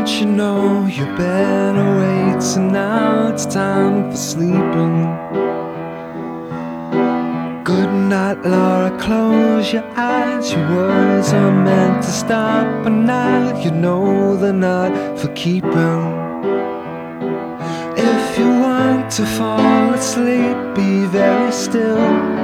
don't you know you're better waits, and now it's time for sleeping. Good night, Laura, close your eyes. Your words are meant to stop, but now you know they're not for keeping. If you want to fall asleep, be very still.